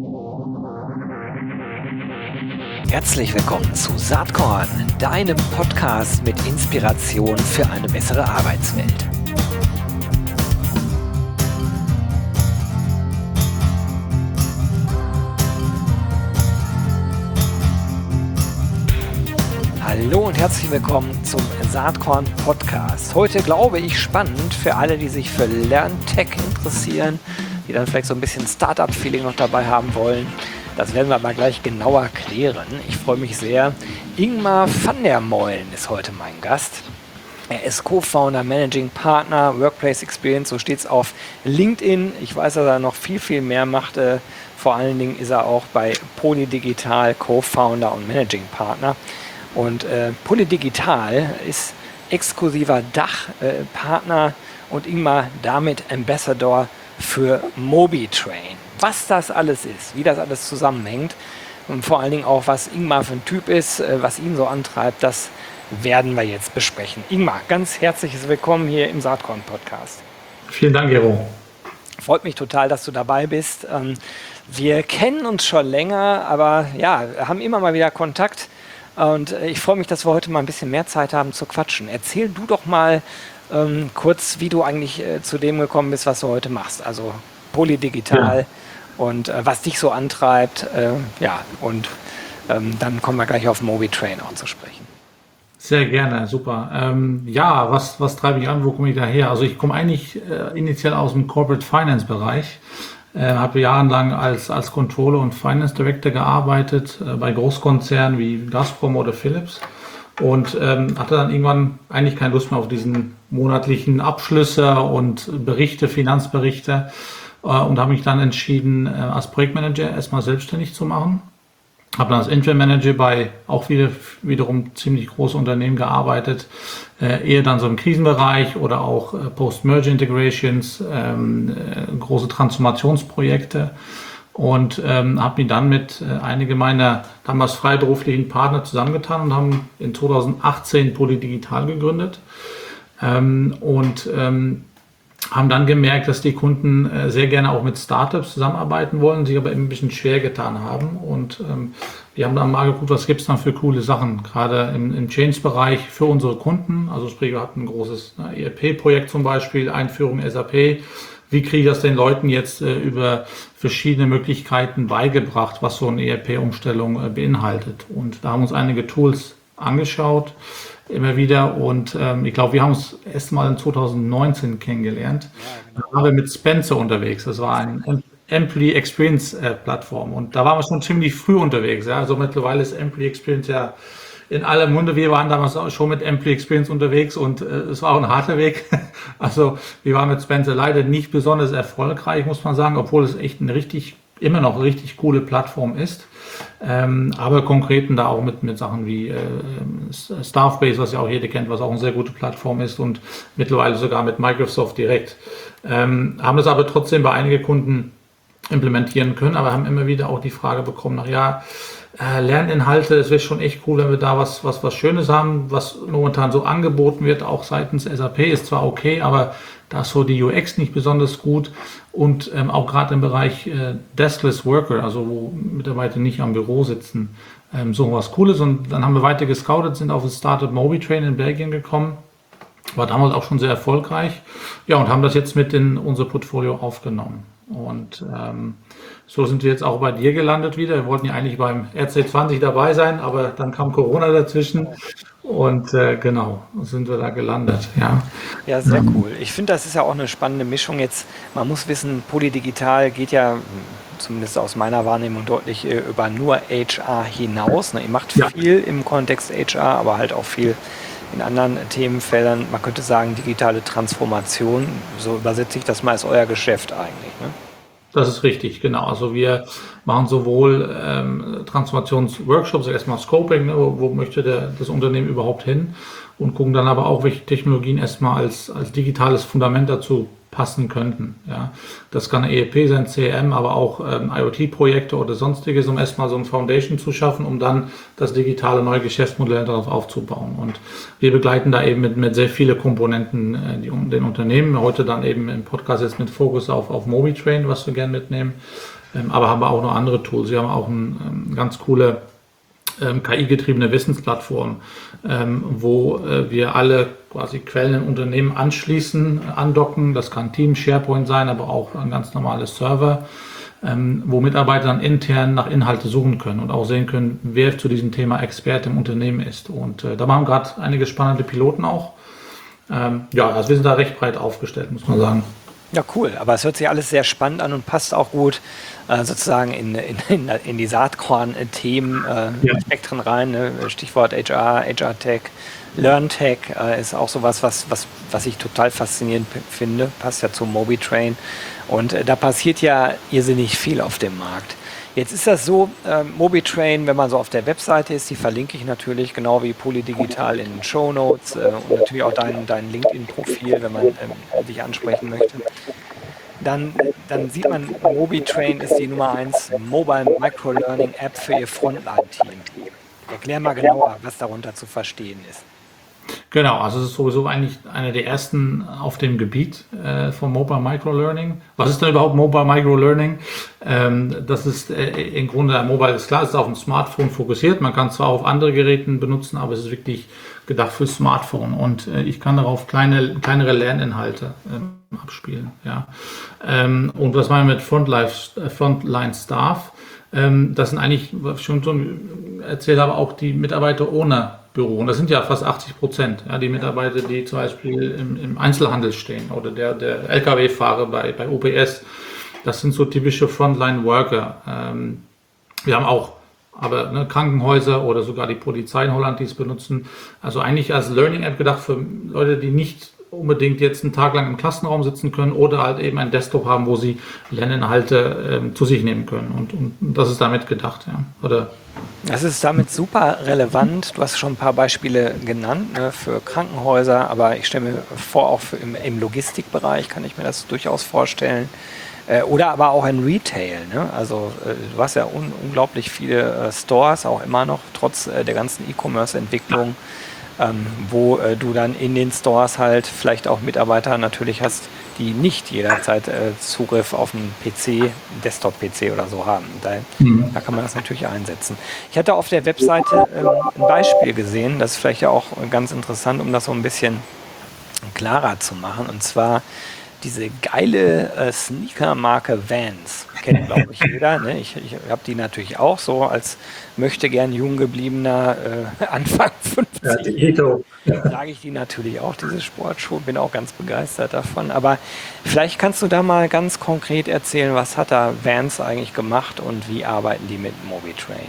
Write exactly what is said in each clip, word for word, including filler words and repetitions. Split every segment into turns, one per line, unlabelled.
Herzlich willkommen zu Saatkorn, deinem Podcast mit Inspiration für eine bessere Arbeitswelt. Hallo und herzlich willkommen zum Saatkorn Podcast. Heute, glaube ich, spannend für alle, die sich für LearnTech interessieren, die dann vielleicht so ein bisschen Startup-Feeling noch dabei haben wollen. Das werden wir aber gleich genauer klären. Ich freue mich sehr. Ingmar van der Meulen ist heute mein Gast. Er ist Co-Founder, Managing Partner, Workplace Experience, so steht es auf LinkedIn. Ich weiß, dass er noch viel, viel mehr macht. Vor allen Dingen ist er auch bei Polydigital Co-Founder und Managing Partner. Und äh, Polydigital ist exklusiver Dachpartner äh, und Ingmar damit Ambassador für MobiTrain. Was das alles ist, wie das alles zusammenhängt und vor allen Dingen auch, was Ingmar für ein Typ ist, äh, was ihn so antreibt, das werden wir jetzt besprechen. Ingmar, ganz herzliches Willkommen hier im Saatkorn-Podcast.
Vielen Dank, Gero.
Freut mich total, dass du dabei bist. Ähm, wir kennen uns schon länger, aber ja, haben immer mal wieder Kontakt. Und ich freue mich, dass wir heute mal ein bisschen mehr Zeit haben zu quatschen. Erzähl du doch mal ähm, kurz, wie du eigentlich äh, zu dem gekommen bist, was du heute machst. Also Polydigital ja. und äh, was dich so antreibt. Äh, ja, und ähm, dann kommen wir gleich auf MobiTrain auch zu sprechen.
Sehr gerne, super. Ähm, ja, was, was treibe ich an, wo komme ich daher? Also ich komme eigentlich äh, initial aus dem Corporate Finance Bereich. Ich äh, habe jahrelang als, als Controller und Finance Director gearbeitet äh, bei Großkonzernen wie Gazprom oder Philips und ähm, hatte dann irgendwann eigentlich keine Lust mehr auf diesen monatlichen Abschlüsse und Berichte, Finanzberichte äh, und habe mich dann entschieden, äh, als Projektmanager erstmal selbstständig zu machen. Habe dann als Interim Manager bei auch wieder, wiederum ziemlich großen Unternehmen gearbeitet, äh, eher dann so im Krisenbereich oder auch äh, Post-Merger Integrations, ähm, äh, große Transformationsprojekte und ähm, habe mich dann mit äh, einigen meiner damals freiberuflichen Partner zusammengetan und haben in zweitausendachtzehn Polydigital gegründet ähm, und ähm, haben dann gemerkt, dass die Kunden äh, sehr gerne auch mit Startups zusammenarbeiten wollen, sich aber eben ein bisschen schwer getan haben. Und ähm, wir haben dann mal geguckt, was gibt es dann für coole Sachen, gerade im, im Change-Bereich für unsere Kunden. Also sprich, wir hatten ein großes ne, E R P-Projekt zum Beispiel, Einführung S A P. Wie kriege ich das den Leuten jetzt äh, über verschiedene Möglichkeiten beigebracht, was so eine E R P-Umstellung äh, beinhaltet? Und da haben uns einige Tools angeschaut, immer wieder und ähm, ich glaube, wir haben uns erst mal in zweitausendneunzehn kennengelernt. Ja, genau. Da waren wir mit Spencer unterwegs. Das war ein Employee Experience äh, Plattform und da waren wir schon ziemlich früh unterwegs. Ja? Also mittlerweile ist Employee Experience ja in aller Munde. Wir waren damals auch schon mit Employee Experience unterwegs und äh, es war auch ein harter Weg. Also wir waren mit Spencer leider nicht besonders erfolgreich, muss man sagen, obwohl es echt eine richtig, immer noch eine richtig coole Plattform ist. Ähm, aber konkreten da auch mit, mit Sachen wie äh, Staffbase, was ja auch jeder kennt, was auch eine sehr gute Plattform ist und mittlerweile sogar mit Microsoft direkt. Ähm, haben das aber trotzdem bei einigen Kunden implementieren können, aber haben immer wieder auch die Frage bekommen, nach ja, äh, Lerninhalte, es wäre schon echt cool, wenn wir da was, was, was Schönes haben, was momentan so angeboten wird, auch seitens S A P ist zwar okay, aber da ist so die U X nicht besonders gut und ähm, auch gerade im Bereich äh, Deskless Worker, also wo Mitarbeiter nicht am Büro sitzen, ähm, so was Cooles. Und dann haben wir weiter gescoutet, sind auf das Startup MobiTrain in Belgien gekommen, war damals auch schon sehr erfolgreich, ja, und haben das jetzt mit in unser Portfolio aufgenommen. Und ähm, so sind wir jetzt auch bei dir gelandet wieder. Wir wollten ja eigentlich beim R C zwanzig dabei sein, aber dann kam Corona dazwischen. Und äh, genau, sind wir da gelandet, ja.
Ja, sehr cool. Ich finde, das ist ja auch eine spannende Mischung jetzt. Man muss wissen, Polydigital geht ja, zumindest aus meiner Wahrnehmung, deutlich äh, über nur H R hinaus. Ne? Ihr macht ja viel im Kontext H R, aber halt auch viel in anderen Themenfeldern. Man könnte sagen, digitale Transformation, so übersetze ich das mal, ist euer Geschäft eigentlich, ne?
Das ist richtig, genau. Also wir machen sowohl ähm, Transformationsworkshops, erstmal Scoping, ne, wo, wo möchte der, das Unternehmen überhaupt hin und gucken dann aber auch, welche Technologien erstmal als, als digitales Fundament dazu passen könnten. Ja. Das kann E R P sein, C R M, aber auch ähm, IoT-Projekte oder sonstiges, um erstmal so ein Foundation zu schaffen, um dann das digitale neue Geschäftsmodell darauf aufzubauen. Und wir begleiten da eben mit, mit sehr vielen Komponenten äh, die, den Unternehmen. Heute dann eben im Podcast jetzt mit Fokus auf, auf MobiTrain, was wir gerne mitnehmen. ähm, aber haben auch noch andere Tools. Wir haben auch eine ähm, ganz coole ähm, K I-getriebene Wissensplattform, ähm, wo äh, wir alle quasi Quellen in Unternehmen anschließen, andocken. Das kann Team, SharePoint sein, aber auch ein ganz normales Server, ähm, wo Mitarbeiter dann intern nach Inhalte suchen können und auch sehen können, wer zu diesem Thema Experte im Unternehmen ist. Und äh, da machen gerade einige spannende Piloten auch. Ähm, ja, also wir sind da recht breit aufgestellt, muss man sagen.
Ja, cool. Aber es hört sich alles sehr spannend an und passt auch gut äh, sozusagen in, in, in die Saatkorn-Themen, äh,
Ja.
Spektren rein. Ne? Stichwort H R, H R-Tech, Learn-Tech äh, ist auch sowas, was, was, was ich total faszinierend p- finde. Passt ja zum MobiTrain. Und äh, da passiert ja irrsinnig viel auf dem Markt. Jetzt ist das so, äh, MobiTrain, wenn man so auf der Webseite ist, die verlinke ich natürlich, genau wie Polydigital in den Shownotes äh, und natürlich auch dein, dein LinkedIn-Profil, wenn man ähm, dich ansprechen möchte. Dann, dann sieht man, MobiTrain ist die Nummer eins Mobile Microlearning App für ihr Frontline-Team. Erklär mal genauer, was darunter zu verstehen ist.
Genau, also es ist sowieso eigentlich einer der ersten auf dem Gebiet äh, von Mobile Microlearning. Was ist denn überhaupt Mobile Microlearning? Ähm, das ist äh, im Grunde, Mobile ist klar, es ist auf ein Smartphone fokussiert. Man kann zwar auf andere Geräten benutzen, aber es ist wirklich gedacht fürs Smartphone. Und äh, ich kann darauf kleine, kleinere Lerninhalte ähm, abspielen. Ja. Ähm, und was meinen wir mit Frontline, äh, Frontline Staff? Ähm, das sind eigentlich, was ich schon so erzählt habe, auch die Mitarbeiter ohne Büro. Und das sind ja fast achtzig Prozent. Ja, die Mitarbeiter, die zum Beispiel im, im Einzelhandel stehen oder der, der L K W-Fahrer bei, bei O P S. Das sind so typische Frontline-Worker. Ähm, wir haben auch aber ne, Krankenhäuser oder sogar die Polizei in Holland, die es benutzen. Also eigentlich als Learning-App gedacht für Leute, die nicht unbedingt jetzt einen Tag lang im Klassenraum sitzen können oder halt eben einen Desktop haben, wo sie Lerninhalte ähm, zu sich nehmen können. Und, und das ist damit gedacht, ja. Oder
Das ist damit super relevant. Du hast schon ein paar Beispiele genannt, ne, für Krankenhäuser, aber ich stelle mir vor, auch für im, im Logistikbereich kann ich mir das durchaus vorstellen. Äh, oder aber auch in Retail. Ne? Also äh, du hast ja un unglaublich viele äh, Stores, auch immer noch, trotz äh, der ganzen E-Commerce-Entwicklung, ähm, wo äh, du dann in den Stores halt vielleicht auch Mitarbeiter natürlich hast, die nicht jederzeit äh, Zugriff auf einen P C, Desktop-P C oder so haben. Da,
Mhm.
da kann man das natürlich einsetzen. Ich hatte auf der Webseite ähm, ein Beispiel gesehen, das ist vielleicht ja auch ganz interessant, um das so ein bisschen klarer zu machen. Und zwar diese geile äh, Sneaker-Marke Vans. Kennt, glaube ich, jeder. Ne? Ich, ich habe die natürlich auch so als möchte gern jung gebliebener äh, Anfang
Ja, die
fünfzig.
Eto.
Trage ich die natürlich auch, diese Sportschuhe, bin auch ganz begeistert davon. Aber vielleicht kannst du da mal ganz konkret erzählen, was hat da Vans eigentlich gemacht und wie arbeiten die mit MobiTrain?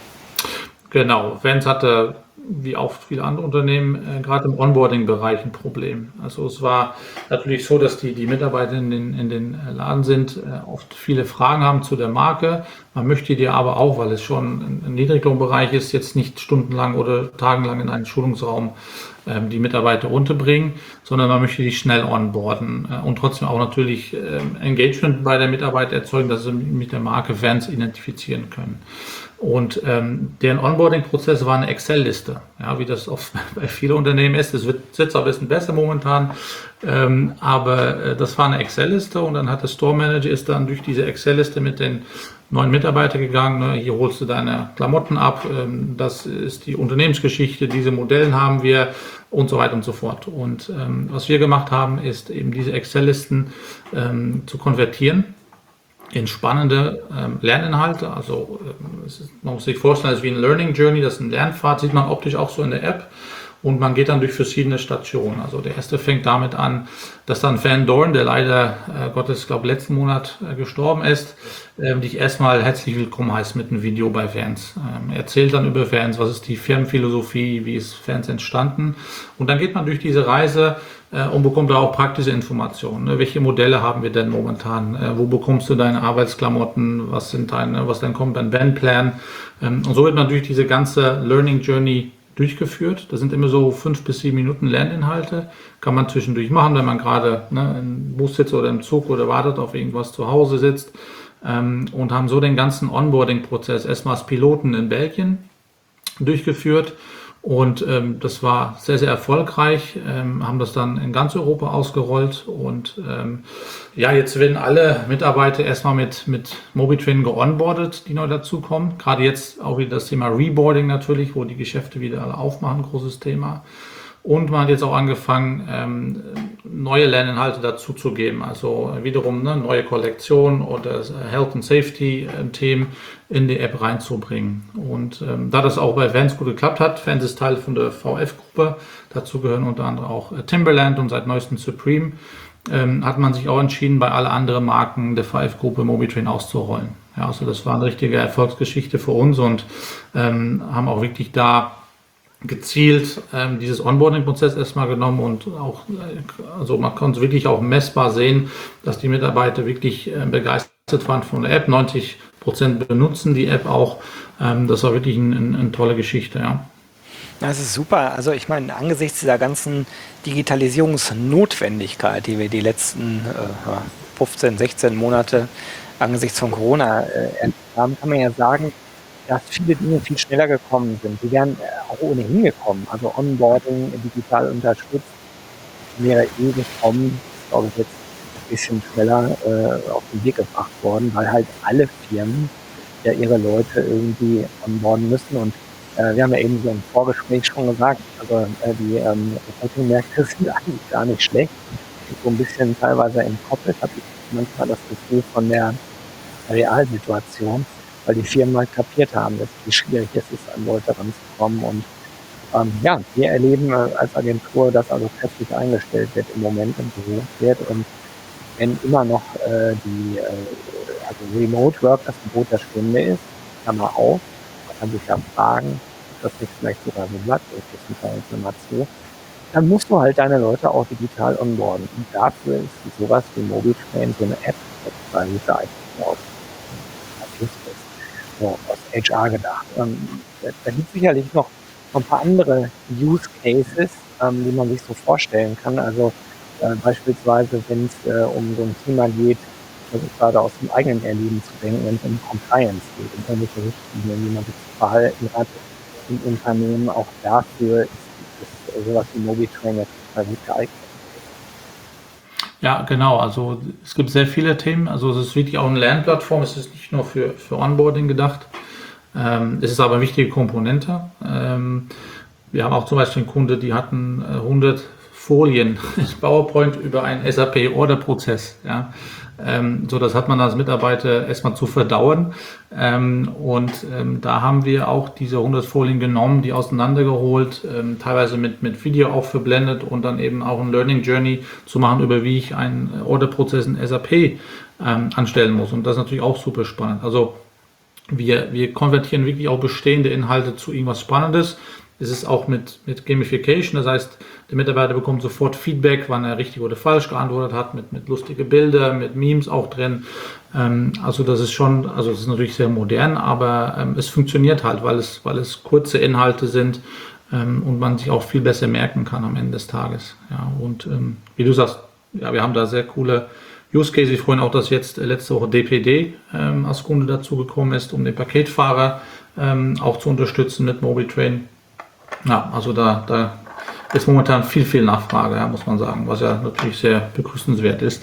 Genau, Vans hatte, wie auch viele andere Unternehmen, äh, gerade im Onboarding-Bereich ein Problem. Also es war natürlich so, dass die, die Mitarbeiter in den, in den äh, Laden sind, äh, oft viele Fragen haben zu der Marke. Man möchte die aber auch, weil es schon ein, ein Niedriglohnbereich ist, jetzt nicht stundenlang oder tagelang in einen Schulungsraum ähm, die Mitarbeiter unterbringen, sondern man möchte die schnell onboarden äh, und trotzdem auch natürlich ähm, Engagement bei der Mitarbeit erzeugen, dass sie mit der Marke Vans identifizieren können. Und ähm, deren Onboarding-Prozess war eine Excel-Liste, ja, wie das oft bei vielen Unternehmen ist. Es wird jetzt auch ein bisschen besser momentan, ähm, aber äh, das war eine Excel-Liste und dann hat der Store Manager ist dann durch diese Excel-Liste mit den neuen Mitarbeitern gegangen. Ne, hier holst du deine Klamotten ab, ähm, das ist die Unternehmensgeschichte, diese Modellen haben wir und so weiter und so fort. Und ähm, was wir gemacht haben, ist eben diese Excel-Listen ähm, zu konvertieren in spannende ähm, Lerninhalte. Also ähm, es ist, man muss sich vorstellen, es ist wie ein Learning Journey, das ist ein Lernpfad, sieht man optisch auch so in der App. Und man geht dann durch verschiedene Stationen. Also der erste fängt damit an, dass dann Van Dorn, der leider äh, Gottes, glaube letzten Monat äh, gestorben ist, äh, dich erstmal herzlich willkommen heißt mit einem Video bei Vans. Ähm, er erzählt dann über Vans, was ist die Firmenphilosophie, wie ist Vans entstanden. Und dann geht man durch diese Reise äh, und bekommt da auch praktische Informationen. Ne? Welche Modelle haben wir denn momentan? Äh, wo bekommst du deine Arbeitsklamotten? Was sind deine, was dann kommt dein Bandplan? Ähm, und so wird man durch diese ganze Learning Journey durchgeführt. Das sind immer so fünf bis sieben Minuten Lerninhalte. Kann man zwischendurch machen, wenn man gerade ne, im Bus sitzt oder im Zug oder wartet auf irgendwas zu Hause sitzt. Ähm, und haben so den ganzen Onboarding-Prozess erstmal als Piloten in Belgien durchgeführt. Und ähm, das war sehr, sehr erfolgreich, ähm, haben das dann in ganz Europa ausgerollt. Und ähm, ja, jetzt werden alle Mitarbeiter erstmal mit, mit MobiTrain geonboardet, die neu dazukommen. Gerade jetzt auch wieder das Thema Reboarding natürlich, wo die Geschäfte wieder alle aufmachen, großes Thema. Und man hat jetzt auch angefangen, ähm, neue Lerninhalte dazu zu geben. Also wiederum eine neue Kollektion oder Health and Safety äh, Themen in die App reinzubringen. Und ähm, da das auch bei Vans gut geklappt hat, Vans ist Teil von der V F-Gruppe, dazu gehören unter anderem auch äh, Timberland und seit neuestem Supreme, ähm, hat man sich auch entschieden, bei alle anderen Marken der V F-Gruppe MobiTrain auszurollen. Ja, also das war eine richtige Erfolgsgeschichte für uns und ähm, haben auch wirklich da gezielt ähm, dieses Onboarding-Prozess erstmal genommen und auch, äh, also man konnte wirklich auch messbar sehen, dass die Mitarbeiter wirklich äh, begeistert waren von der App. neunzig Prozent benutzen die App auch. Ähm, das war wirklich ein, ein, eine tolle Geschichte, ja.
Das ist super. Also ich meine, angesichts dieser ganzen Digitalisierungsnotwendigkeit, die wir die letzten äh, fünfzehn, sechzehn Monate angesichts von Corona äh, erlebt haben, kann man ja sagen, dass viele Dinge viel schneller gekommen sind. Die wären äh, auch ohnehin gekommen. Also Onboarding digital unterstützt wäre eh gekommen. Ist, glaube ich, jetzt ein bisschen schneller äh, auf den Weg gebracht worden, weil halt alle Firmen ja ihre Leute irgendwie onboarden müssen. Und äh, wir haben ja eben so im Vorgespräch schon gesagt, also äh, die ähm, Recruiting-Märkte sind eigentlich gar nicht schlecht. So ein bisschen teilweise entkoppelt, habe ich manchmal das Gefühl von der Realsituation, weil die Firmen halt kapiert haben, dass wie schwierig es ist, an Leute ranzukommen. Und ähm, ja, wir erleben äh, als Agentur, dass also kräftig eingestellt wird im Moment und gesucht wird. Und wenn immer noch äh, die äh, also Remote Work das Gebot der Stunde ist, Klammer auf, man kann sich ja fragen, ob das nicht vielleicht sogar so bleibt, ich das Teil jetzt nochmal zu, dann musst du halt deine Leute auch digital onboarden. Und dafür ist sowas wie MobiTrain so eine App, das ist eigentlich aus so aus H R gedacht. Ähm, da, da gibt es sicherlich noch ein paar andere Use Cases, ähm, die man sich so vorstellen kann. Also äh, beispielsweise, wenn es äh, um so ein Thema geht, das ist gerade aus dem eigenen Erleben zu denken, wenn es um Compliance geht, um irgendwelche Richtlinien, wie man sich zu verhalten hat im Unternehmen, auch dafür ist, ist, ist sowas wie MobiTrain jetzt total gut geeignet.
Ja, genau. Also es gibt sehr viele Themen. Also es ist wirklich auch eine Lernplattform. Es ist nicht nur für, für Onboarding gedacht. Ähm, es ist aber eine wichtige Komponente. Ähm, wir haben auch zum Beispiel einen Kunde, die hatten äh, hundert Folien PowerPoint über einen S A P-Order-Prozess. Ja. Ähm, so, das hat man als Mitarbeiter erstmal zu verdauen. Ähm, und ähm, da haben wir auch diese hundert Folien genommen, die auseinandergeholt, ähm, teilweise mit, mit Video auch verblendet und dann eben auch ein Learning Journey zu machen, über wie ich einen Orderprozess in S A P ähm, anstellen muss. Und das ist natürlich auch super spannend. Also wir, wir konvertieren wirklich auch bestehende Inhalte zu irgendwas Spannendes. Es ist auch mit, mit Gamification, das heißt, der Mitarbeiter bekommt sofort Feedback, wann er richtig oder falsch geantwortet hat, mit, mit lustige Bilder, mit Memes auch drin. Ähm, also das ist schon, also es ist natürlich sehr modern, aber ähm, es funktioniert halt, weil es, weil es kurze Inhalte sind ähm, und man sich auch viel besser merken kann am Ende des Tages. Ja, und ähm, wie du sagst, ja, wir haben da sehr coole Use Cases. Ich freue mich auch, dass jetzt letzte Woche D P D ähm, als Kunde dazu gekommen ist, um den Paketfahrer ähm, auch zu unterstützen mit MobiTrain. Ja, also da, da ist momentan viel, viel Nachfrage, ja, muss man sagen, was ja natürlich sehr begrüßenswert ist.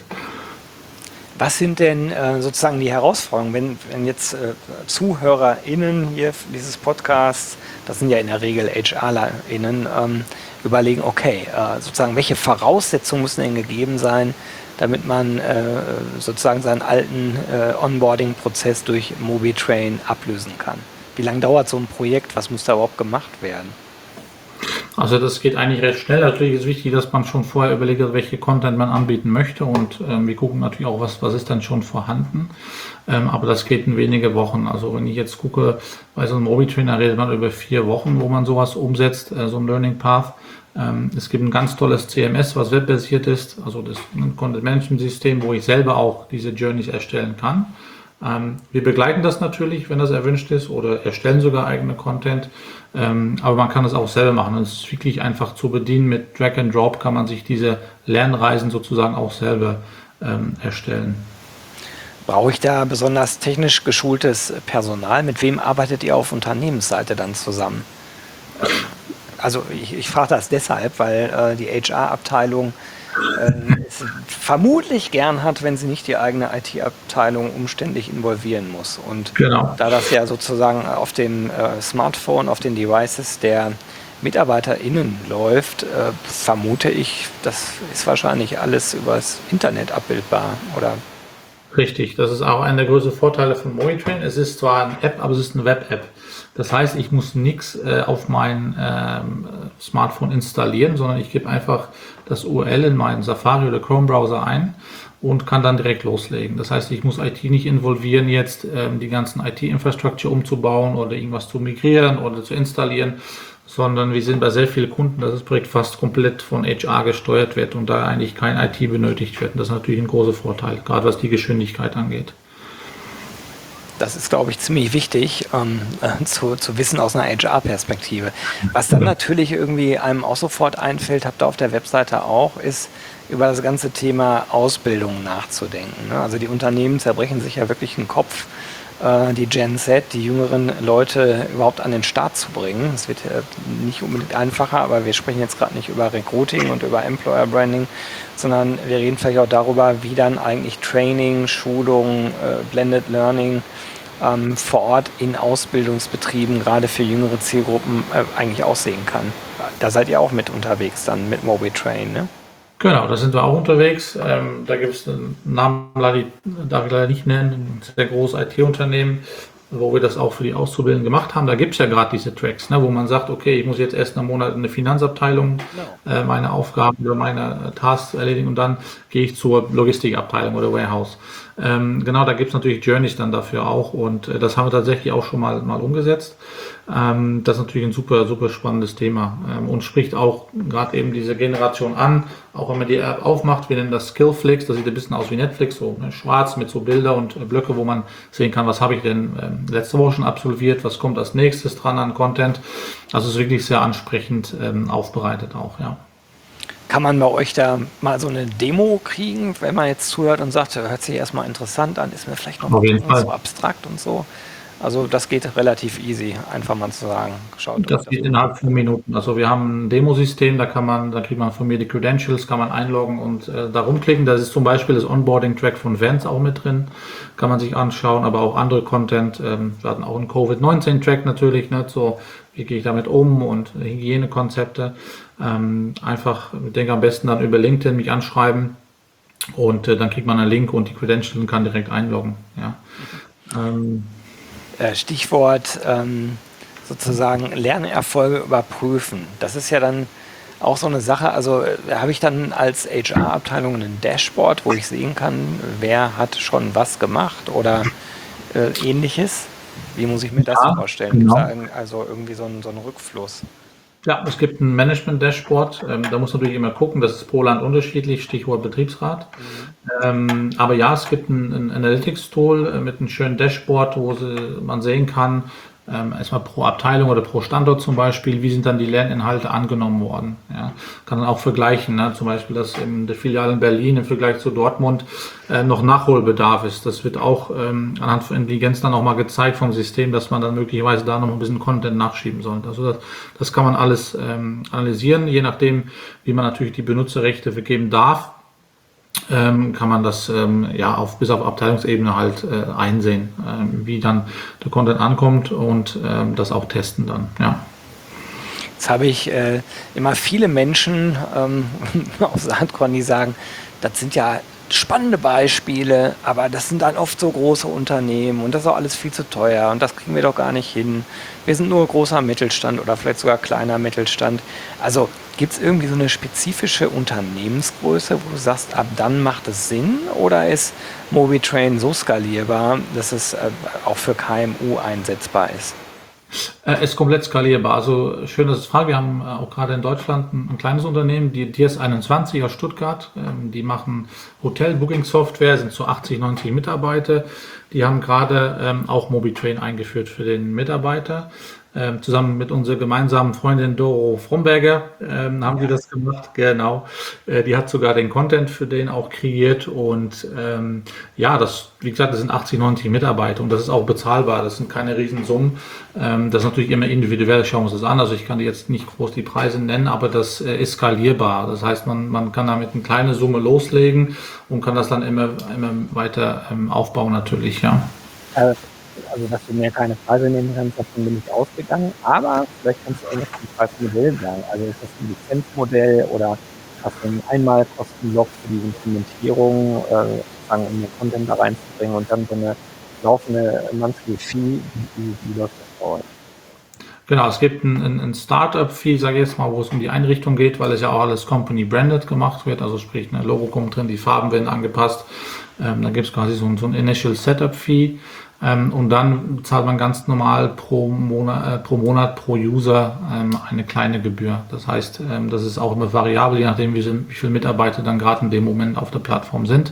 Was sind denn äh, sozusagen die Herausforderungen, wenn, wenn jetzt äh, ZuhörerInnen hier dieses Podcasts, das sind ja in der Regel HRlerInnen, ähm, überlegen, okay, äh, sozusagen welche Voraussetzungen müssen denn gegeben sein, damit man äh, sozusagen seinen alten äh, Onboarding-Prozess durch MobiTrain ablösen kann? Wie lange dauert so ein Projekt? Was muss da überhaupt gemacht werden?
Also das geht eigentlich recht schnell. Natürlich ist wichtig, dass man schon vorher überlegt, welche Content man anbieten möchte und ähm, wir gucken natürlich auch, was, was ist dann schon vorhanden. Ähm, aber das geht in wenige Wochen. Also wenn ich jetzt gucke, bei so einem MobiTrainer redet man über vier Wochen, wo man sowas umsetzt, äh, so ein Learning Path. Ähm, es gibt ein ganz tolles C M S, was webbasiert ist, also das ein Content Management System, wo ich selber auch diese Journeys erstellen kann. Ähm, wir begleiten das natürlich, wenn das erwünscht ist, oder erstellen sogar eigene Content, ähm, aber man kann es auch selber machen. Es ist wirklich einfach zu bedienen. Mit Drag and Drop kann man sich diese Lernreisen sozusagen auch selber ähm, erstellen.
Brauche ich da besonders technisch geschultes Personal? Mit wem arbeitet ihr auf Unternehmensseite dann zusammen? also ich, ich frage das deshalb, weil äh, die H R-Abteilung äh, es vermutlich gern hat, wenn sie nicht die eigene I T-Abteilung umständlich involvieren muss. Und
Genau.
da das ja sozusagen auf dem äh, Smartphone, auf den Devices der MitarbeiterInnen läuft, äh, vermute ich, das ist wahrscheinlich alles übers Internet abbildbar, oder?
Richtig, das ist auch einer der größten Vorteile von MobiTrain. Es ist zwar eine App, aber es ist eine Web-App. Das heißt, ich muss nichts äh, auf mein ähm, Smartphone installieren, sondern ich gebe einfach das U R L in meinen Safari oder Chrome-Browser ein und kann dann direkt loslegen. Das heißt, ich muss I T nicht involvieren, jetzt ähm, die ganzen I T-Infrastructure umzubauen oder irgendwas zu migrieren oder zu installieren, sondern wir sehen bei sehr vielen Kunden, dass das Projekt fast komplett von H R gesteuert wird und da eigentlich kein I T benötigt wird. Und das ist natürlich ein großer Vorteil, gerade was die Geschwindigkeit angeht.
Das ist, glaube ich, ziemlich wichtig ähm, äh, zu, zu wissen aus einer H R-Perspektive. Was dann natürlich irgendwie einem auch sofort einfällt, habt ihr auf der Webseite auch, ist über das ganze Thema Ausbildung nachzudenken. Ne? Also die Unternehmen zerbrechen sich ja wirklich den Kopf, äh, die Gen Z, die jüngeren Leute überhaupt an den Start zu bringen. Es wird ja nicht unbedingt einfacher, aber wir sprechen jetzt gerade nicht über Recruiting und über Employer Branding, sondern wir reden vielleicht auch darüber, wie dann eigentlich Training, Schulung, äh, Blended Learning ähm, vor Ort in Ausbildungsbetrieben, gerade für jüngere Zielgruppen, äh, eigentlich aussehen kann. Da seid ihr auch mit unterwegs dann mit MobiTrain, ne?
Genau, da sind wir auch unterwegs. Ähm, da gibt es einen Namen, leider, darf ich leider nicht nennen, ein sehr großes I T-Unternehmen, wo wir das auch für die Auszubildenden gemacht haben. Da gibt es ja gerade diese Tracks, ne, wo man sagt, okay, ich muss jetzt erst einen Monat in eine Finanzabteilung äh, meine Aufgaben oder meine Tasks erledigen und dann gehe ich zur Logistikabteilung oder Warehouse. Ähm, genau, da gibt es natürlich Journeys dann dafür auch und äh, das haben wir tatsächlich auch schon mal, mal umgesetzt. Ähm, das ist natürlich ein super, super spannendes Thema ähm, und spricht auch gerade eben diese Generation an, auch wenn man die App aufmacht, wir nennen das Skillflix, das sieht ein bisschen aus wie Netflix, so ne, schwarz mit so Bilder und äh, Blöcke, wo man sehen kann, was habe ich denn ähm, letzte Woche schon absolviert, was kommt als nächstes dran an Content. Also es ist wirklich sehr ansprechend ähm, aufbereitet auch, ja.
Kann man bei euch da mal so eine Demo kriegen, wenn man jetzt zuhört und sagt, hört sich erstmal interessant an, ist mir vielleicht noch
Auf jeden
mal
Fall.
so abstrakt und so. Also das geht relativ easy, einfach mal zu sagen, schaut euch
Das
das
geht
mal
innerhalb von Minuten. Also wir haben ein Demosystem, da kann man, da kriegt man von mir die Credentials, kann man einloggen und äh, da rumklicken. Da ist zum Beispiel das Onboarding-Track von Vans auch mit drin, kann man sich anschauen, aber auch andere Content. Ähm, wir hatten auch einen Covid neunzehn Track natürlich, ne, so wie gehe ich damit um und Hygienekonzepte. Ähm, einfach, ich denke am besten dann über LinkedIn mich anschreiben und äh, dann kriegt man einen Link und die Credentials und kann direkt einloggen. Ja. Ähm,
Äh, Stichwort ähm, sozusagen Lernerfolge überprüfen. Das ist ja dann auch so eine Sache. Also äh, habe ich dann als H R-Abteilung ein Dashboard, wo ich sehen kann, wer hat schon was gemacht oder äh, ähnliches. Wie muss ich mir das
Ja,
vorstellen? Gibt es
genau.
da irgend- also irgendwie so einen, so einen Rückfluss?
Ja, es gibt ein Management-Dashboard. Ähm, da muss man natürlich immer gucken, das ist pro Land unterschiedlich, Stichwort Betriebsrat. Ähm, aber ja, es gibt ein, ein Analytics-Tool äh, mit einem schönen Dashboard, wo sie, man sehen kann, ähm, erstmal pro Abteilung oder pro Standort zum Beispiel, wie sind dann die Lerninhalte angenommen worden. Ja, kann dann auch vergleichen, ne? Zum Beispiel, dass in der Filiale in Berlin im Vergleich zu Dortmund äh, noch Nachholbedarf ist. Das wird auch ähm, anhand von Intelligenz dann auch mal gezeigt vom System, dass man dann möglicherweise da noch ein bisschen Content nachschieben sollte. Also das, das kann man alles ähm, analysieren, je nachdem, wie man natürlich die Benutzerrechte vergeben darf. Ähm, kann man das ähm, ja auf bis auf Abteilungsebene halt äh, einsehen, ähm, wie dann der Content ankommt und ähm, das auch testen dann. Ja.
Jetzt habe ich äh, immer viele Menschen ähm, aus Saatkorn, die sagen, das sind ja spannende Beispiele, aber das sind dann oft so große Unternehmen und das ist auch alles viel zu teuer und das kriegen wir doch gar nicht hin. Wir sind nur großer Mittelstand oder vielleicht sogar kleiner Mittelstand. Also gibt es irgendwie so eine spezifische Unternehmensgröße, wo du sagst, ab dann macht es Sinn, oder ist MobiTrain so skalierbar, dass es äh, auch für K M U einsetzbar ist?
Äh, ist komplett skalierbar. Also schön, dass es fragt. Wir haben äh, auch gerade in Deutschland ein, ein kleines Unternehmen, die D S einundzwanzig aus Stuttgart. Ähm, die machen Hotel-Booking-Software, sind so achtzig, neunzig Mitarbeiter. die haben gerade ähm, auch MobiTrain eingeführt für den Mitarbeiter. Ähm, zusammen mit unserer gemeinsamen Freundin Doro Fromberger ähm, haben die das gemacht, genau. Äh, die hat sogar den Content für den auch kreiert und ähm, ja, das, wie gesagt, das sind achtzig, neunzig Mitarbeiter und das ist auch bezahlbar, das sind keine Riesensummen. Ähm, das ist natürlich immer individuell, schauen wir uns das an, also ich kann jetzt nicht groß die Preise nennen, aber das äh, ist skalierbar. Das heißt, man, man kann damit eine kleine Summe loslegen und kann das dann immer, immer weiter ähm, aufbauen natürlich, ja.
Äh, Also, dass du mir keine Preise nehmen kannst, davon bin ich ausgegangen. Aber vielleicht kannst du irgendwas zum Preismodell sagen. Also ist das ein Lizenzmodell oder hast du einen Einmalkostenblock für die Implementierung, äh, sozusagen, um den Content da reinzubringen und dann so eine laufende Monthly Fee? Wie, wie läuft das bei euch?
Genau, es gibt ein, ein, ein Startup-Fee, sage ich jetzt mal, wo es um die Einrichtung geht, weil es ja auch alles Company-branded gemacht wird, also sprich, ein Logo kommt drin, die Farben werden angepasst. Ähm, dann gibt es quasi so ein, so ein Initial Setup-Fee. Ähm, und dann zahlt man ganz normal pro Monat, äh, pro Monat, pro User ähm, eine kleine Gebühr. Das heißt, ähm, das ist auch immer variabel, je nachdem, wie, wie viele Mitarbeiter dann gerade in dem Moment auf der Plattform sind.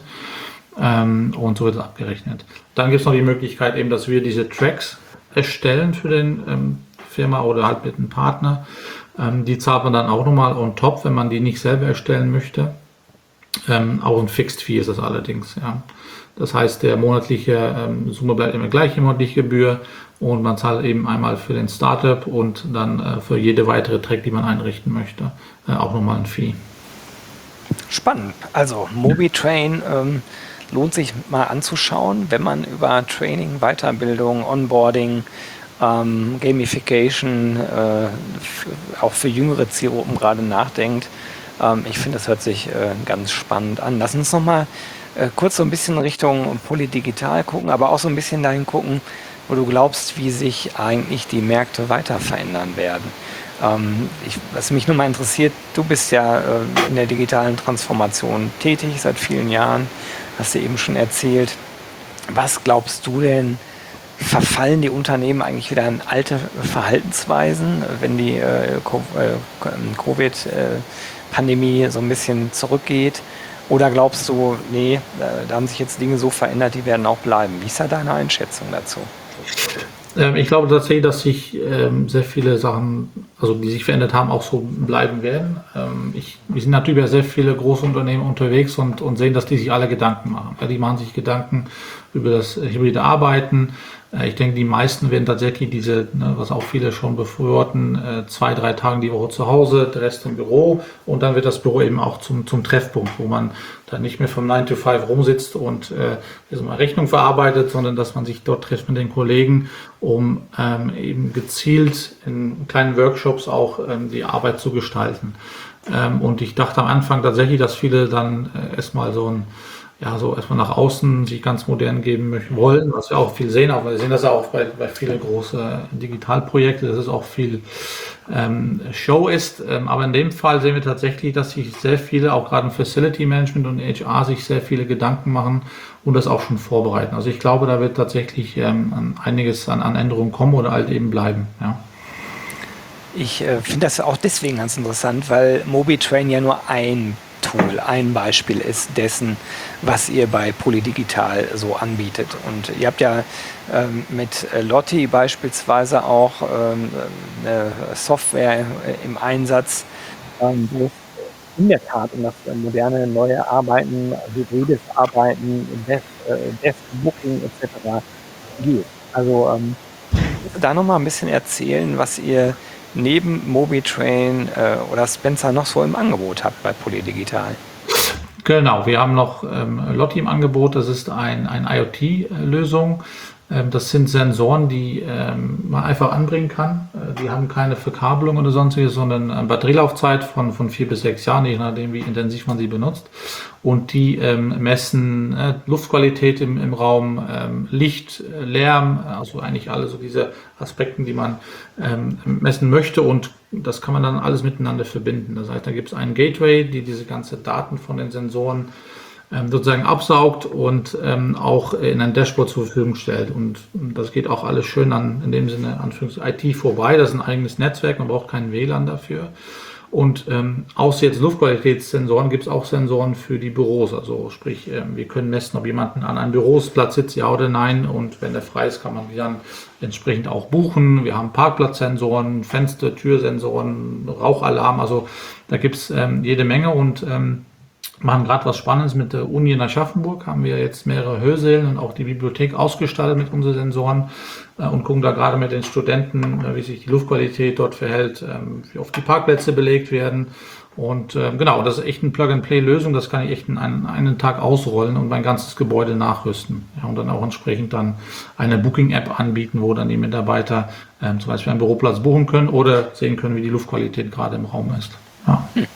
Ähm, und so wird es abgerechnet. Dann gibt es noch die Möglichkeit eben, dass wir diese Tracks erstellen für den ähm, Firma oder halt mit einem Partner. Ähm, die zahlt man dann auch nochmal on top, wenn man die nicht selber erstellen möchte. Ähm, auch ein Fixed Fee ist das allerdings, ja. Das heißt, der monatliche ähm, Summe bleibt immer gleich, die monatliche Gebühr und man zahlt eben einmal für den Startup und dann äh, für jede weitere Track, die man einrichten möchte, äh, auch nochmal ein Fee.
Spannend. Also MobiTrain ähm, lohnt sich mal anzuschauen, wenn man über Training, Weiterbildung, Onboarding, ähm, Gamification, äh, f- auch für jüngere Zielgruppen gerade nachdenkt. Ähm, ich finde, das hört sich äh, ganz spannend an. Lass uns nochmal äh, kurz so ein bisschen Richtung Polydigital gucken, aber auch so ein bisschen dahin gucken, wo du glaubst, wie sich eigentlich die Märkte weiter verändern werden. Ähm, ich, was mich nur mal interessiert, du bist ja äh, in der digitalen Transformation tätig seit vielen Jahren, hast du eben schon erzählt. Was glaubst du denn, verfallen die Unternehmen eigentlich wieder in alte Verhaltensweisen, wenn die äh, Co- äh, Covid-Pandemie so ein bisschen zurückgeht? Oder glaubst du, nee, äh, da haben sich jetzt Dinge so verändert, die werden auch bleiben? Wie ist da deine Einschätzung dazu?
Ähm, ich glaube tatsächlich, dass sich ähm, sehr viele Sachen, also die sich verändert haben, auch so bleiben werden. Ähm, ich, wir sind natürlich bei sehr viele große Unternehmen unterwegs und, und sehen, dass die sich alle Gedanken machen. Ja, die machen sich Gedanken über das hybride Arbeiten. Äh, ich denke, die meisten werden tatsächlich diese, ne, was auch viele schon befürworten, äh, zwei, drei Tage die Woche zu Hause, der Rest im Büro. Und dann wird das Büro eben auch zum, zum Treffpunkt, wo man dann nicht mehr vom nine to five rumsitzt und äh, mal Rechnung verarbeitet, sondern dass man sich dort trifft mit den Kollegen, um ähm, eben gezielt in kleinen Workshops auch ähm, die Arbeit zu gestalten. Ähm, und ich dachte am Anfang tatsächlich, dass viele dann äh, erstmal so ein, ja, so erstmal nach außen sich ganz modern geben möchten, wollen, was wir auch viel sehen, aber wir sehen das ja auch bei, bei vielen großen Digitalprojekten, dass es auch viel ähm, Show ist. Ähm, aber in dem Fall sehen wir tatsächlich, dass sich sehr viele, auch gerade im Facility Management und H R, sich sehr viele Gedanken machen und das auch schon vorbereiten. Also ich glaube, da wird tatsächlich ähm, einiges an, an Änderungen kommen oder halt eben bleiben. Ja.
Ich äh, finde das auch deswegen ganz interessant, weil MobiTrain ja nur ein Tool, ein Beispiel ist dessen, was ihr bei Polydigital so anbietet. Und ihr habt ja ähm, mit äh, Lotti beispielsweise auch ähm, eine Software äh, im Einsatz, ähm, wo es in der Tat um das äh, moderne, neue Arbeiten, hybrides Arbeiten, Desk, äh, Desk-Booking et cetera geht. Also ähm, kannst du da nochmal ein bisschen erzählen, was ihr neben MobiTrain äh, oder Spencer noch so im Angebot habt bei Polydigital?
Genau, wir haben noch ähm, Lotti im Angebot. Das ist ein, ein IoT-Lösung. Ähm, das sind Sensoren, die ähm, man einfach anbringen kann. Äh, die haben keine Verkabelung oder sonstiges, sondern eine Batterielaufzeit von, von vier bis sechs Jahren, je nachdem, wie intensiv man sie benutzt. Und die ähm, messen äh, Luftqualität im, im Raum, ähm, Licht, äh, Lärm, also eigentlich alle so diese Aspekte, die man ähm, messen möchte. Und das kann man dann alles miteinander verbinden. Das heißt, da gibt es einen Gateway, die diese ganzen Daten von den Sensoren ähm, sozusagen absaugt und ähm, auch in ein Dashboard zur Verfügung stellt. Und, und das geht auch alles schön an, in dem Sinne, Anführungs I T vorbei. Das ist ein eigenes Netzwerk, man braucht keinen W L A N dafür. Und ähm, außer jetzt Luftqualitätssensoren gibt es auch Sensoren für die Büros. Also sprich, ähm, wir können messen, ob jemand an einem Büroplatz sitzt, ja oder nein. Und wenn der frei ist, kann man die dann entsprechend auch buchen. Wir haben Parkplatzsensoren, Fenster, Türsensoren, Rauchalarm. Also da gibt es ähm, jede Menge und ähm, machen gerade was Spannendes mit der Uni in Aschaffenburg. Haben wir jetzt mehrere Hörsäle und auch die Bibliothek ausgestattet mit unseren Sensoren äh, und gucken da gerade mit den Studenten, äh, wie sich die Luftqualität dort verhält, ähm, wie oft die Parkplätze belegt werden. Und äh, genau, das ist echt eine Plug-and-Play-Lösung. Das kann ich echt in einen, einen Tag ausrollen und mein ganzes Gebäude nachrüsten. Ja, und dann auch entsprechend dann eine Booking-App anbieten, wo dann die Mitarbeiter ähm, zum Beispiel einen Büroplatz buchen können oder sehen können, wie die Luftqualität gerade im Raum ist. Ja.
Hm.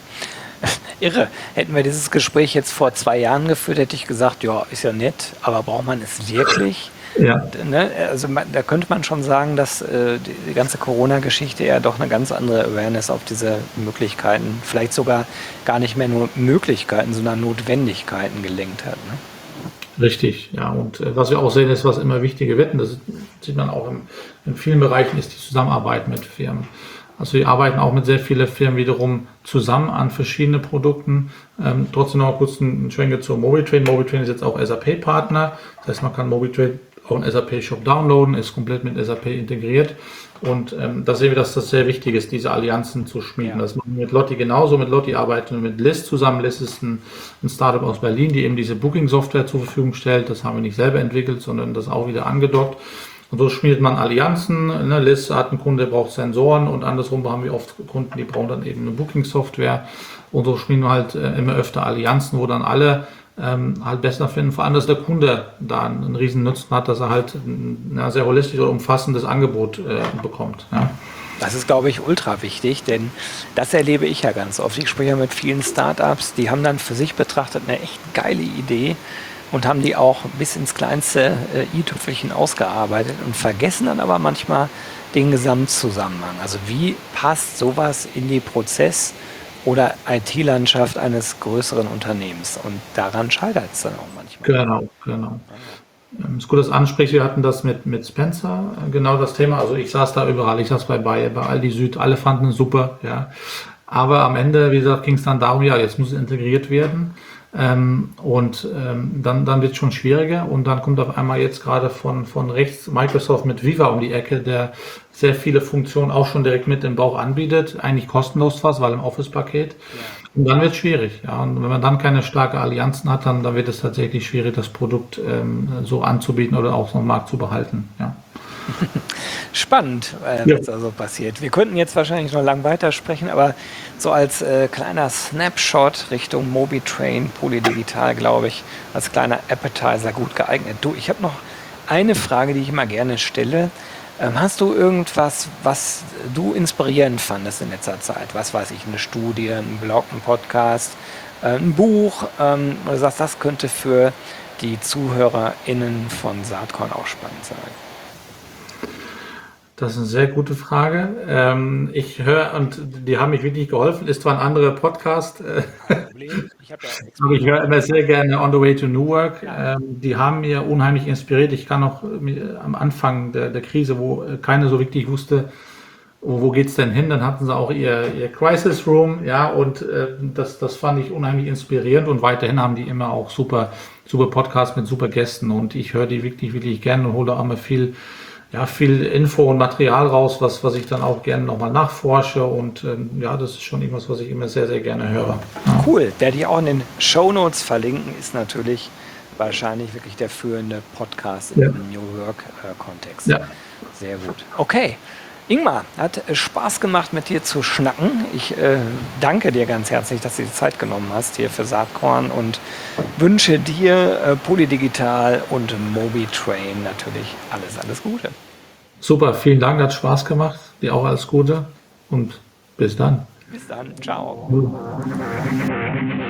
Irre. Hätten wir dieses Gespräch jetzt vor zwei Jahren geführt, hätte ich gesagt, ja, ist ja nett, aber braucht man es wirklich?
Ja.
Ne? Also man, da könnte man schon sagen, dass äh, die, die ganze Corona-Geschichte ja doch eine ganz andere Awareness auf diese Möglichkeiten, vielleicht sogar gar nicht mehr nur Möglichkeiten, sondern Notwendigkeiten gelenkt hat. Ne?
Richtig, ja. Und äh, was wir auch sehen, ist, was immer wichtiger wird, und das sieht man auch im, in vielen Bereichen, ist die Zusammenarbeit mit Firmen. Also wir arbeiten auch mit sehr vielen Firmen wiederum zusammen an verschiedenen Produkten. Ähm, trotzdem noch kurz einen Schwenker zu MobiTrain. MobiTrain ist jetzt auch S A P-Partner. Das heißt, man kann MobiTrain auch einen S A P-Shop downloaden, ist komplett mit S A P integriert. Und ähm, da sehen wir, dass das sehr wichtig ist, diese Allianzen zu schmieden. Ja. Das machen wir mit Lotti genauso. Mit Lotti arbeiten wir mit List zusammen. List ist ein, ein Startup aus Berlin, die eben diese Booking-Software zur Verfügung stellt. Das haben wir nicht selber entwickelt, sondern das auch wieder angedockt. Und so schmiedet man Allianzen. Ne? Liz hat einen Kunde, der braucht Sensoren und andersrum haben wir oft Kunden, die brauchen dann eben eine Booking-Software. Und so schmieden wir halt äh, immer öfter Allianzen, wo dann alle ähm, halt besser finden. Vor allem, dass der Kunde da einen, einen riesen Nutzen hat, dass er halt ein ja, sehr holistisches oder umfassendes Angebot äh, bekommt. Ja.
Das ist, glaube ich, ultra wichtig, denn das erlebe ich ja ganz oft. Ich spreche ja mit vielen Startups, die haben dann für sich betrachtet eine echt geile Idee und haben die auch bis ins kleinste äh, i-Tüpfelchen ausgearbeitet und vergessen dann aber manchmal den Gesamtzusammenhang. Also wie passt sowas in die Prozess- oder I T-Landschaft eines größeren Unternehmens? Und daran scheitert es dann auch manchmal.
Genau, genau. Es ist gut, dass du ansprichst. Wir hatten das mit, mit Spencer, genau das Thema. Also ich saß da überall, ich saß bei Bayer, bei Aldi Süd, alle fanden es super, ja. Aber am Ende, wie gesagt, ging es dann darum, ja, jetzt muss es integriert werden. Ähm, und ähm, dann, dann wird es schon schwieriger und dann kommt auf einmal jetzt gerade von, von rechts Microsoft mit Viva um die Ecke, der sehr viele Funktionen auch schon direkt mit im Bauch anbietet, eigentlich kostenlos fast, weil im Office-Paket. Ja. Und dann wird es schwierig. Ja. Und wenn man dann keine starke Allianzen hat, dann, dann wird es tatsächlich schwierig, das Produkt ähm, so anzubieten oder auch so am Markt zu behalten. Ja.
Spannend, äh,
ja.
was da so passiert. Wir könnten jetzt wahrscheinlich noch lang weitersprechen, aber so als äh, kleiner Snapshot Richtung MobiTrain, Polydigital, glaube ich, als kleiner Appetizer gut geeignet. Du, ich habe noch eine Frage, die ich immer gerne stelle. Ähm, hast du irgendwas, was du inspirierend fandest in letzter Zeit? Was weiß ich, eine Studie, ein Blog, ein Podcast, äh, ein Buch, ähm, wo du sagst, das könnte für die ZuhörerInnen von Saatkorn auch spannend sein?
Das ist eine sehr gute Frage. Ähm, ich höre, und die haben mich wirklich geholfen, ist zwar ein anderer Podcast, äh, ich aber ich höre immer sehr gerne On the Way to New Work. Ja. Ähm, die haben mir unheimlich inspiriert. Ich kann noch äh, am Anfang der, der Krise, wo äh, keiner so wirklich wusste, wo, wo geht's denn hin, dann hatten sie auch ihr, ihr Crisis Room, ja, und äh, das, das fand ich unheimlich inspirierend und weiterhin haben die immer auch super, super Podcasts mit super Gästen und ich höre die wirklich, wirklich gerne und hole auch immer viel ja, viel Info und Material raus, was, was ich dann auch gerne nochmal nachforsche und ähm, ja, das ist schon irgendwas, was ich immer sehr, sehr gerne höre. Ja.
Cool, werde ich auch in den Shownotes verlinken, ist natürlich wahrscheinlich wirklich der führende Podcast im ja. New Work-Kontext. Äh, ja. Sehr gut. Okay, Ingmar, hat Spaß gemacht, mit dir zu schnacken. Ich äh, danke dir ganz herzlich, dass du die Zeit genommen hast hier für Saatkorn und wünsche dir äh, Polydigital und MobiTrain natürlich alles, alles Gute.
Super, vielen Dank, hat Spaß gemacht. Dir auch alles Gute und bis dann.
Bis dann, ciao.